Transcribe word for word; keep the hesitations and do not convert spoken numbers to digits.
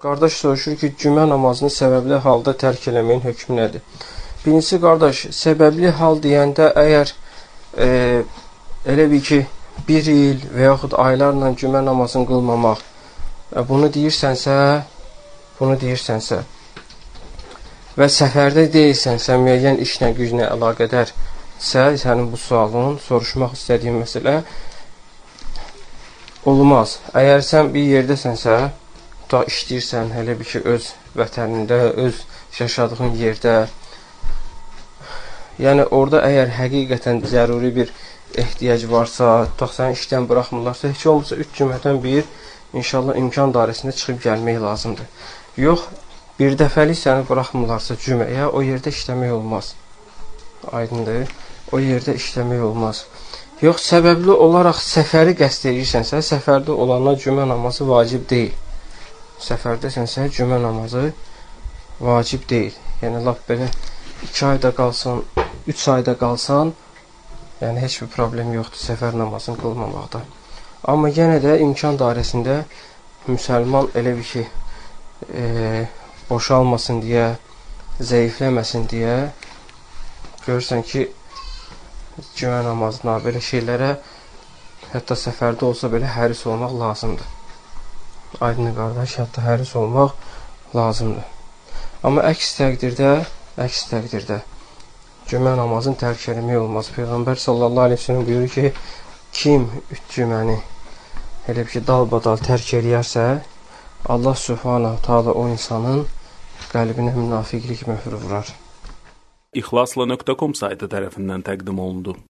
Qardaş soruşur ki, cümə namazını səbəbli halda tərk eləməyin hökmü nədir? Birincisi, qardaş, səbəbli hal deyəndə əgər e, elə bir ki, bir il və yaxud aylarla cümə namazını qılmamaq, e, bunu deyirsənsə, bunu deyirsənsə və səfərdə deyilsənsə, müəyyən işlə, güclə əlaqədarsə, sənin bu sualın, soruşmaq istədiyin məsələ olmaz. Əgər sən bir yerdəsənsə, da işləyirsən, elə bir ki, öz vətənində, öz yaşadığın yerdə, yəni orada əgər həqiqətən zəruri bir ehtiyac varsa, tutaq səni işdən buraxmırlarsa, heç olmasa üç cümədən bir, inşallah imkan dairəsində çıxıb gəlmək lazımdır. Yox, bir dəfəlik səni buraxmırlarsa cüməyə, o yerdə işləmək olmaz. Aydındır, o yerdə işləmək olmaz. Yox, səbəbli olaraq səfəri qəsd edirsənsə, səfərdə olana cümə namazı vacib deyil. Səfərdəsənsə, cümə namazı vacib deyil. Yəni, lap belə iki ayda qalsan, üç ayda qalsan, yəni heç bir problem yoxdur səfər namazını qılmamaqda. Amma yenə də imkan dairəsində müsəlman elə bir ki, e, boşalmasın deyə, zəifləməsin deyə, görürsən ki, cümə namazına, belə şeylərə, hətta səfərdə olsa belə həris olmaq lazımdır. Aydın qardaş, hətta həris olmaq lazımdır. Amma əks təqdirdə, əks təqdirdə cümə namazını tərk eləmək olmaz. Peyğəmbər sallallahu aleyhi ve sellem buyurur ki, kim üç cüməni elə bir ki, dalbadal tərk eləyərsə, Allah Subhanahu Taala o insanın qəlbinə münafiqlik möhrü vurar. İxlasla nöqtə com saytı tərəfindən təqdim olundu.